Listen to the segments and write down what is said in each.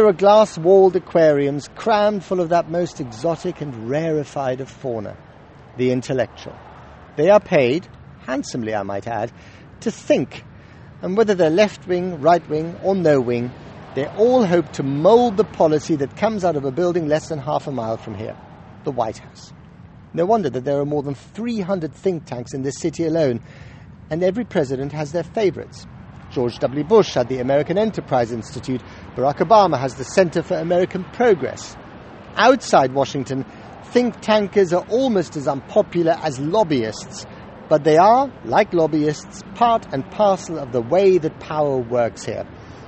There are glass-walled aquariums crammed full of that most exotic and rarefied of fauna, the intellectual. They are paid, handsomely I might add, to think, and whether they're left-wing, right-wing or no-wing, they all hope to mould the policy that comes out of a building less than half a mile from here, the White House. No wonder that there are more than 300 think tanks in this city alone, and every president has their favourites. George W. Bush had the American Enterprise Institute. Barack Obama has the Center for American Progress. Outside Washington, think tankers are almost as unpopular as lobbyists, but they are, like lobbyists, part and parcel of the way that power works here.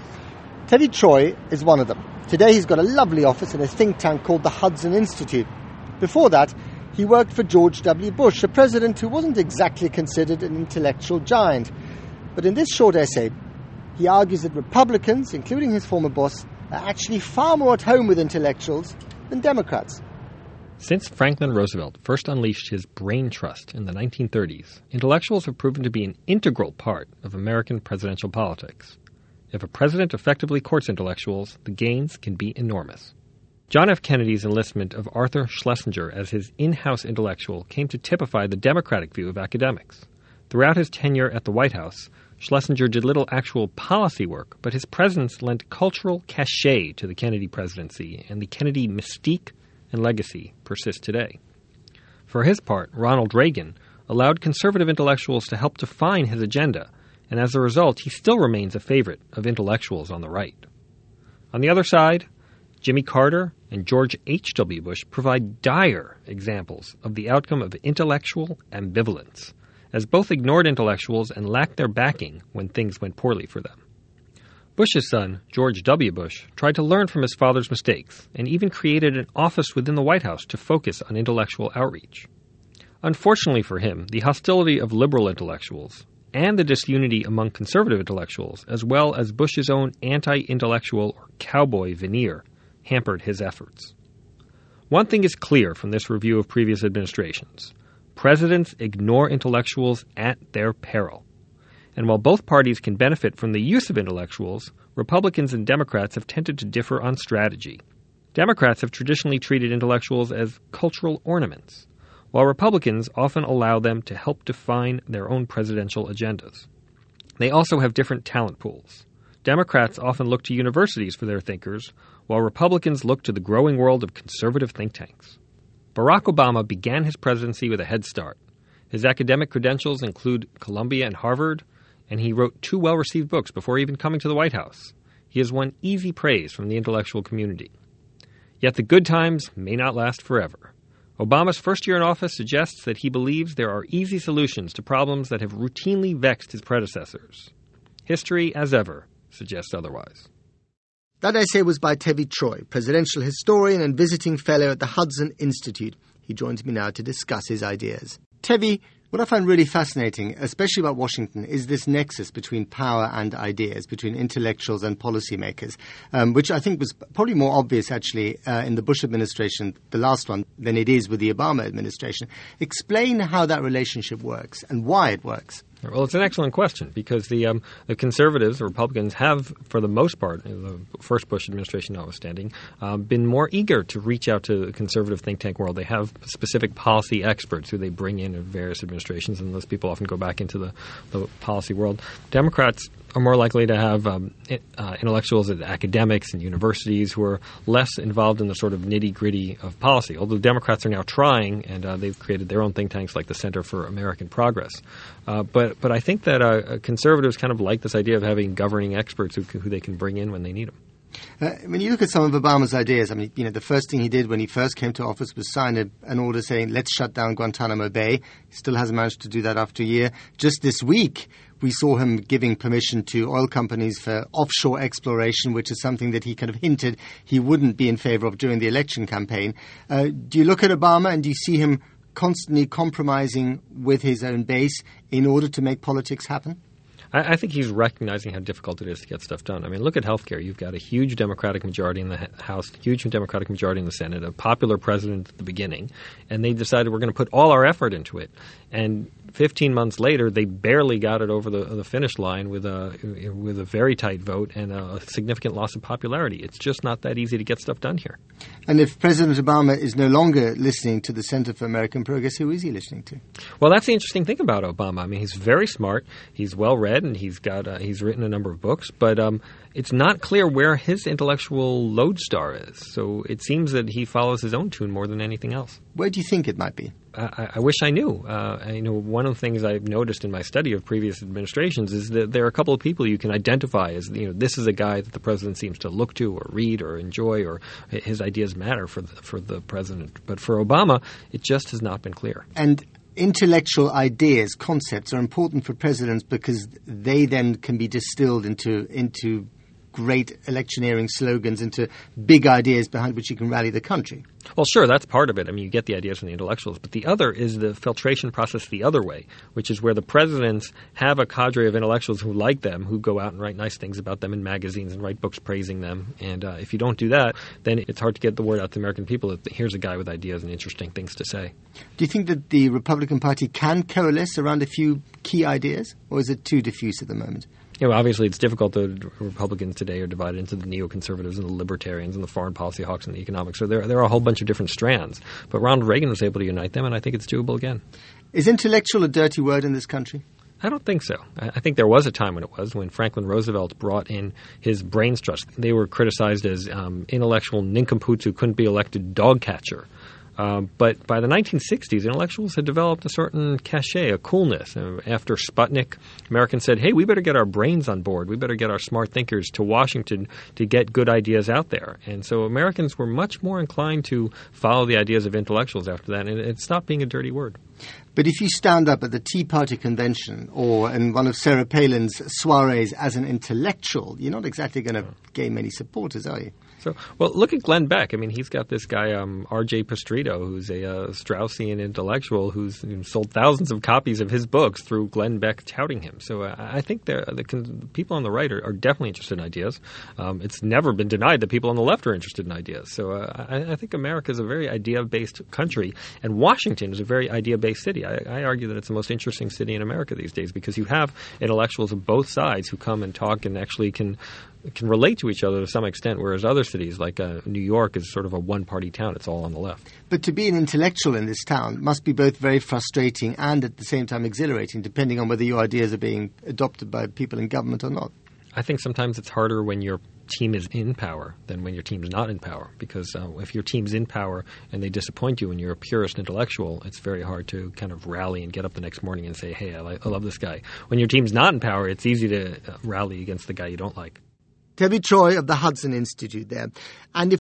Teddy Troy is one of them. Today he's got a lovely office in a think tank called the Hudson Institute. Before that, he worked for George W. Bush, a president who wasn't exactly considered an intellectual giant. But in this short essay, he argues that Republicans, including his former boss, are actually far more at home with intellectuals than Democrats. Since Franklin Roosevelt first unleashed his brain trust in the 1930s, intellectuals have proven to be an integral part of American presidential politics. If a president effectively courts intellectuals, the gains can be enormous. John F. Kennedy's enlistment of Arthur Schlesinger as his in-house intellectual came to typify the Democratic view of academics. Throughout his tenure at the White House, Schlesinger did little actual policy work, but his presence lent cultural cachet to the Kennedy presidency, and the Kennedy mystique and legacy persist today. For his part, Ronald Reagan allowed conservative intellectuals to help define his agenda, and as a result, he still remains a favorite of intellectuals on the right. On the other side, Jimmy Carter and George H.W. Bush provide dire examples of the outcome of intellectual ambivalence, as both ignored intellectuals and lacked their backing when things went poorly for them. Bush's son, George W. Bush, tried to learn from his father's mistakes and even created an office within the White House to focus on intellectual outreach. Unfortunately for him, the hostility of liberal intellectuals and the disunity among conservative intellectuals, as well as Bush's own anti-intellectual or cowboy veneer, hampered his efforts. One thing is clear from this review of previous administrations. Presidents ignore intellectuals at their peril. And while both parties can benefit from the use of intellectuals, Republicans and Democrats have tended to differ on strategy. Democrats have traditionally treated intellectuals as cultural ornaments, while Republicans often allow them to help define their own presidential agendas. They also have different talent pools. Democrats often look to universities for their thinkers, while Republicans look to the growing world of conservative think tanks. Barack Obama began his presidency with a head start. His academic credentials include Columbia and Harvard, and he wrote 2 well-received books before even coming to the White House. He has won easy praise from the intellectual community. Yet the good times may not last forever. Obama's first year in office suggests that he believes there are easy solutions to problems that have routinely vexed his predecessors. History, as ever, suggests otherwise. That essay was by Teddy Troy, presidential historian and visiting fellow at the Hudson Institute. He joins me now to discuss his ideas. Teddy, what I find really fascinating, especially about Washington, is this nexus between power and ideas, between intellectuals and policymakers, which I think was probably more obvious, actually, in the Bush administration, the last one, than it is with the Obama administration. Explain how that relationship works and why it works. Well, it's an excellent question because the conservatives, the Republicans, have, for the most part, the first Bush administration notwithstanding, been more eager to reach out to the conservative think tank world. They have specific policy experts who they bring in various administrations, and those people often go back into the policy world. Democrats are more likely to have intellectuals at academics and universities who are less involved in the sort of nitty-gritty of policy, although Democrats are now trying, and they've created their own think tanks like the Center for American Progress. But I think that conservatives kind of like this idea of having governing experts who they can bring in when they need them. When you look at some of Obama's ideas, I mean, the first thing he did when he first came to office was sign an order saying, let's shut down Guantanamo Bay. He still hasn't managed to do that after a year. Just this week, we saw him giving permission to oil companies for offshore exploration, which is something that he kind of hinted he wouldn't be in favor of during the election campaign. Do you look at Obama and do you see him constantly compromising with his own base in order to make politics happen? I think he's recognizing how difficult it is to get stuff done. I mean, look at healthcare. You've got a huge Democratic majority in the House, huge Democratic majority in the Senate, a popular president at the beginning, and they decided we're going to put all our effort into it. And 15 months later, they barely got it over the finish line with a very tight vote and a significant loss of popularity. It's just not that easy to get stuff done here. And if President Obama is no longer listening to the Center for American Progress, who is he listening to? Well, that's the interesting thing about Obama. I mean, he's very smart, he's well-read, and he's written a number of books, but it's not clear where his intellectual lodestar is. So it seems that he follows his own tune more than anything else. Where do you think it might be? I wish I knew. One of the things I've noticed in my study of previous administrations is that there are a couple of people you can identify as, this is a guy that the president seems to look to or read or enjoy, or his ideas matter for the president. But for Obama, it just has not been clear. And intellectual ideas, concepts, are important for presidents because they then can be distilled into great electioneering slogans, into big ideas behind which you can rally the country. Well, sure, that's part of it. I mean, you get the ideas from the intellectuals. But the other is the filtration process the other way, which is where the presidents have a cadre of intellectuals who like them, who go out and write nice things about them in magazines and write books praising them. And if you don't do that, then it's hard to get the word out to the American people that here's a guy with ideas and interesting things to say. Do you think that the Republican Party can coalesce around a few key ideas, or is it too diffuse at the moment? Obviously it's difficult. The Republicans today are divided into the neoconservatives and the libertarians and the foreign policy hawks and the economics. So there are a whole bunch of different strands. But Ronald Reagan was able to unite them, and I think it's doable again. Is intellectual a dirty word in this country? I don't think so. I think there was a time when Franklin Roosevelt brought in his brains trust. They were criticized as intellectual nincompoops who couldn't be elected dog catcher. But by the 1960s, intellectuals had developed a certain cachet, a coolness. After Sputnik, Americans said, hey, we better get our brains on board. We better get our smart thinkers to Washington to get good ideas out there. And so Americans were much more inclined to follow the ideas of intellectuals after that, and it stopped being a dirty word. But if you stand up at the Tea Party convention or in one of Sarah Palin's soirees as an intellectual, you're not exactly going to gain many supporters, are you? So, well, look at Glenn Beck. I mean, he's got this guy, R.J. Pastrito, who's a Straussian intellectual who's sold thousands of copies of his books through Glenn Beck touting him. So I think the people on the right are definitely interested in ideas. It's never been denied that people on the left are interested in ideas. So I think America is a very idea-based country, and Washington is a very idea-based city. I argue that it's the most interesting city in America these days because you have intellectuals of both sides who come and talk and actually can relate to each other to some extent, whereas other cities like New York is sort of a one-party town. It's all on the left. But to be an intellectual in this town must be both very frustrating and at the same time exhilarating, depending on whether your ideas are being adopted by people in government or not. I think sometimes it's harder when your team is in power than when your team is not in power, because if your team's in power and they disappoint you and you're a purist intellectual, it's very hard to kind of rally and get up the next morning and say, hey, I love this guy. When your team's not in power, it's easy to rally against the guy you don't like. Debbie Troy of the Hudson Institute there. And if